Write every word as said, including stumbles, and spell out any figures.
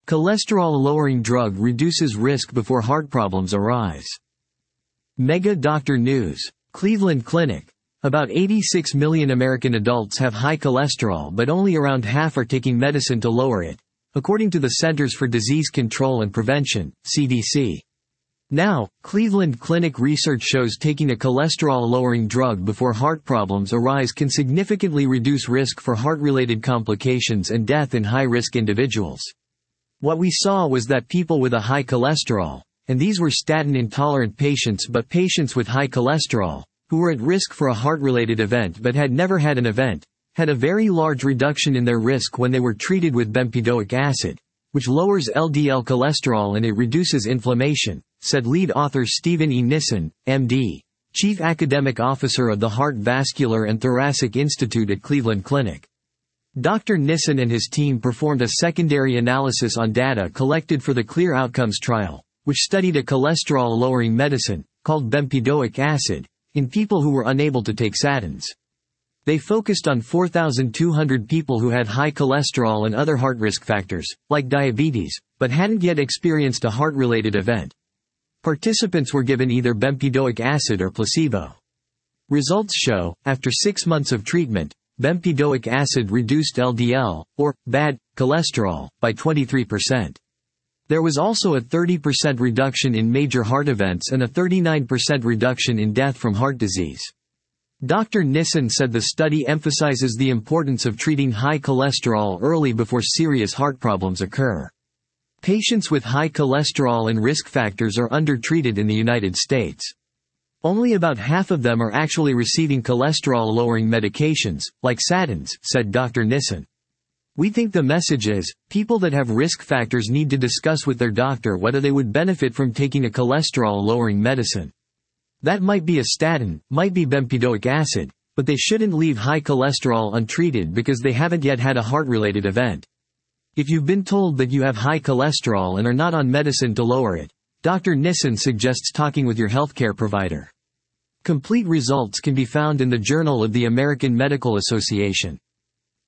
Cholesterol-lowering drug reduces risk before heart problems arise. Mega Doctor News. Cleveland Clinic. About eighty-six million American adults have high cholesterol, but only around half are taking medicine to lower it, according to the Centers for Disease Control and Prevention, C D C. Now, Cleveland Clinic research shows taking a cholesterol-lowering drug before heart problems arise can significantly reduce risk for heart-related complications and death in high-risk individuals. What we saw was that people with a high cholesterol, and these were statin-intolerant patients but patients with high cholesterol, who were at risk for a heart-related event but had never had an event, had a very large reduction in their risk when they were treated with bempedoic acid, which lowers L D L cholesterol and it reduces inflammation, said lead author Stephen E. Nissen, M D, Chief Academic Officer of the Heart Vascular and Thoracic Institute at Cleveland Clinic. Doctor Nissen and his team performed a secondary analysis on data collected for the CLEAR Outcomes trial, which studied a cholesterol-lowering medicine, called bempedoic acid, in people who were unable to take statins. They focused on four thousand two hundred people who had high cholesterol and other heart risk factors, like diabetes, but hadn't yet experienced a heart-related event. Participants were given either bempedoic acid or placebo. Results show, after six months of treatment, bempedoic acid reduced L D L, or bad cholesterol, by twenty-three percent. There was also a thirty percent reduction in major heart events and a thirty-nine percent reduction in death from heart disease. Doctor Nissen said the study emphasizes the importance of treating high cholesterol early before serious heart problems occur. Patients with high cholesterol and risk factors are undertreated in the United States. Only about half of them are actually receiving cholesterol-lowering medications, like statins, said Doctor Nissen. We think the message is, people that have risk factors need to discuss with their doctor whether they would benefit from taking a cholesterol-lowering medicine. That might be a statin, might be bempedoic acid, but they shouldn't leave high cholesterol untreated because they haven't yet had a heart-related event. If you've been told that you have high cholesterol and are not on medicine to lower it, Doctor Nissen suggests talking with your healthcare provider. Complete results can be found in the Journal of the American Medical Association.